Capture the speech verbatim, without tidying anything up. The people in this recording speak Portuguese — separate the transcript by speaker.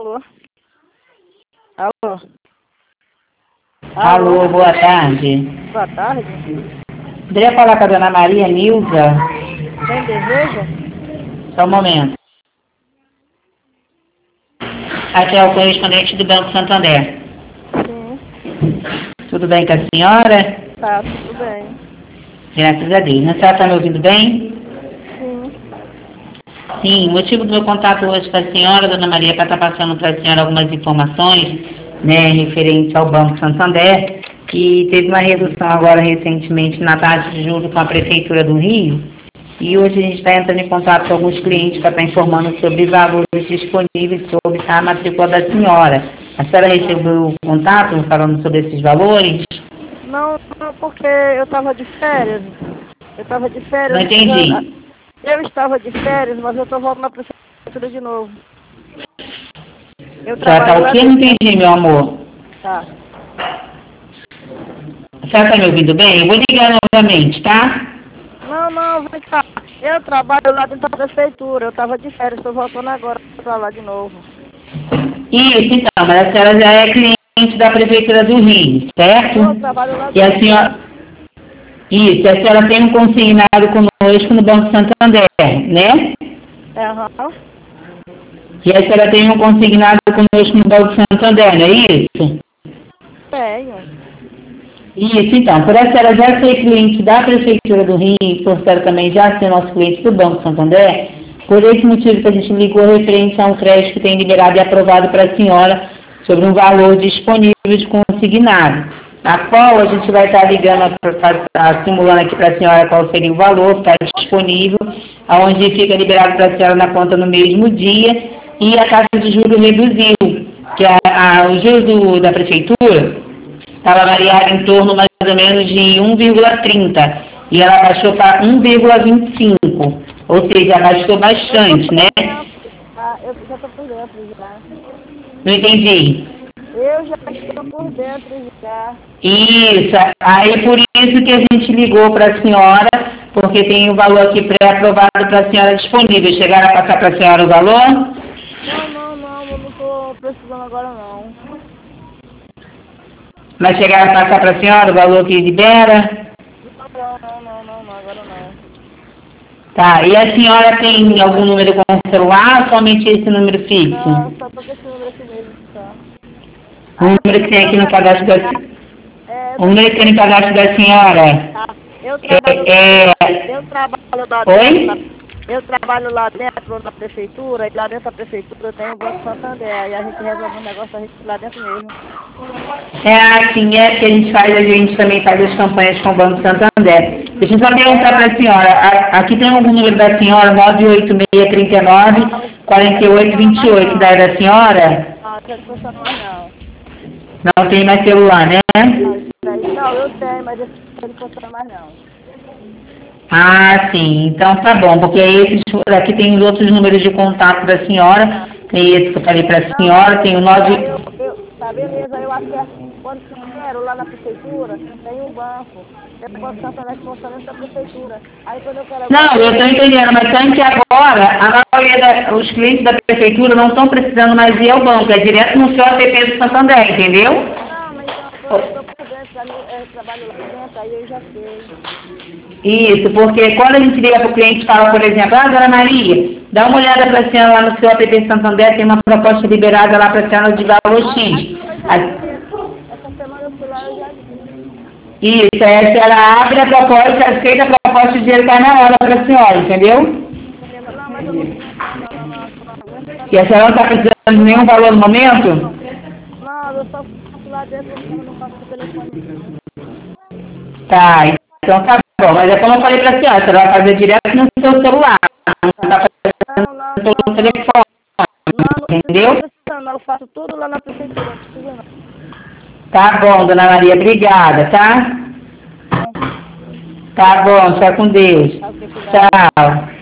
Speaker 1: Alô? Alô?
Speaker 2: Alô, boa tarde.
Speaker 1: Boa tarde.
Speaker 2: Poderia falar com a dona Maria Nilza?
Speaker 1: Quem deseja?
Speaker 2: Só um momento. Aqui é o correspondente do Banco Santander.
Speaker 1: Sim.
Speaker 2: Tudo bem com a senhora?
Speaker 1: Tá, tudo bem.
Speaker 2: Graças a Deus. A senhora está me ouvindo bem?
Speaker 1: Sim.
Speaker 2: Sim, o motivo do meu contato hoje com a senhora, dona Maria, é para estar passando para a senhora algumas informações, né, referentes ao Banco Santander, que teve uma redução agora recentemente na taxa de juros com a Prefeitura do Rio, e hoje a gente está entrando em contato com alguns clientes para estar informando sobre valores disponíveis sobre a matrícula da senhora. A senhora recebeu o contato falando sobre esses valores?
Speaker 1: Não, não, porque eu estava de férias. Eu estava de férias.
Speaker 2: Não entendi.
Speaker 1: Eu, eu estava de férias, mas eu estou voltando para a prefeitura de novo. Eu
Speaker 2: A senhora está o quê? Não entendi, meu amor.
Speaker 1: Tá.
Speaker 2: A senhora está me ouvindo bem? Eu vou ligar novamente, tá?
Speaker 1: Não, não, vem cá. Eu trabalho lá dentro da prefeitura. Eu estava de férias, estou voltando agora para lá de novo.
Speaker 2: Isso, então, mas a senhora já é cliente da Prefeitura do Rio, certo?
Speaker 1: Eu trabalho lá
Speaker 2: E a
Speaker 1: dentro.
Speaker 2: senhora... Isso, a senhora tem um consignado conosco no Banco Santander, né?
Speaker 1: Aham.
Speaker 2: E a senhora tem um consignado conosco no Banco Santander, não é isso?
Speaker 1: Tenho.
Speaker 2: Isso, então, por a senhora já ser cliente da Prefeitura do Rio, por a senhora também já ser nosso cliente do Banco Santander, por esse motivo que a gente ligou referente a um crédito que tem liberado e aprovado para a senhora sobre um valor disponível de consignado, a qual a gente vai estar ligando, a, simulando aqui para a senhora qual seria o valor, está disponível, aonde fica liberado para a senhora na conta no mesmo dia, e a taxa de juros reduziu, que a, a, o juros do, da Prefeitura estava variado em torno mais ou menos de um vírgula trinta, e ela baixou para um vírgula vinte e cinco, ou seja, baixou bastante, né?
Speaker 1: Ah, eu já estou por dentro já.
Speaker 2: Não entendi.
Speaker 1: Eu já estou por dentro já.
Speaker 2: Isso, aí por isso que a gente ligou para a senhora, porque tem o valor aqui pré-aprovado para a senhora disponível. Chegaram a passar para a senhora o valor?
Speaker 1: Não, não, não, eu não estou precisando agora não.
Speaker 2: Mas chegaram a passar para a senhora o valor que libera?
Speaker 1: Não, não, não, não, não, agora não.
Speaker 2: Tá, e a senhora tem algum número com o celular ou somente esse número fixo?
Speaker 1: Não, só tô com esse número aqui mesmo, só.
Speaker 2: O número que tem aqui no cadastro da
Speaker 1: É,
Speaker 2: O número que tem no cadastro da senhora?
Speaker 1: tá. Eu trabalho,
Speaker 2: É, é...
Speaker 1: eu trabalho lá
Speaker 2: Oi?
Speaker 1: dentro, na- eu trabalho lá dentro na prefeitura, e lá dentro da prefeitura tem o Banco Santander, aí a gente resolve um negócio a gente lá dentro mesmo.
Speaker 2: É assim, é que a gente faz, a gente também faz as campanhas com o Banco Santander. Deixa eu só perguntar para a senhora, a, aqui tem algum número da senhora, nove oito seis, três nove, quatro oito dois oito, da da senhora?
Speaker 1: Ah, não quero funcionar mais não.
Speaker 2: Não tem mais celular, né?
Speaker 1: Ah, isso daí- Não, eu tenho, mas esse não funciona mais não.
Speaker 2: Ah, sim, então tá bom, porque esses, aqui tem os outros números de contato da senhora, tem esse que eu falei para a senhora, tem o nove...
Speaker 1: Eu, eu, tá beleza, eu acesso quando eu quero lá na prefeitura, tem um banco. Eu posso estar na funcionamento da prefeitura. Aí quando eu quero
Speaker 2: Não,
Speaker 1: agora.
Speaker 2: eu estou entendendo, mas sabe que agora a maioria dos clientes da prefeitura não estão precisando mais ir ao banco, é direto no seu app do Santander, entendeu?
Speaker 1: Não, mas então eu estou por dentro, pra mim, eu trabalho lá dentro, aí eu já sei.
Speaker 2: Isso, porque quando a gente liga para o cliente e fala, por exemplo, ah, dona Maria, dá uma olhada para a senhora lá no seu app Santander, tem uma proposta liberada lá para a senhora de valor X.
Speaker 1: Essa semana eu fui lá, eu já vi.
Speaker 2: Isso, aí a senhora abre a proposta, aceita a proposta e o dinheiro cai na hora para a senhora, entendeu?
Speaker 1: Não, mas eu não, não, não, não, não.
Speaker 2: E a senhora não está precisando de nenhum valor no momento?
Speaker 1: Não, eu só faço lá dentro, eu não faço o telefone.
Speaker 2: Tá, então tá bom, mas é como eu falei para a senhora, a senhora vai fazer direto no seu celular, não está fazendo
Speaker 1: Não, não,
Speaker 2: pelo
Speaker 1: não,
Speaker 2: telefone,
Speaker 1: não, não
Speaker 2: entendeu?
Speaker 1: estou precisando, eu faço tudo lá na prefeitura, não precisa não.
Speaker 2: Tá bom, dona Maria, obrigada, tá? Tá bom, fica com Deus. Tchau.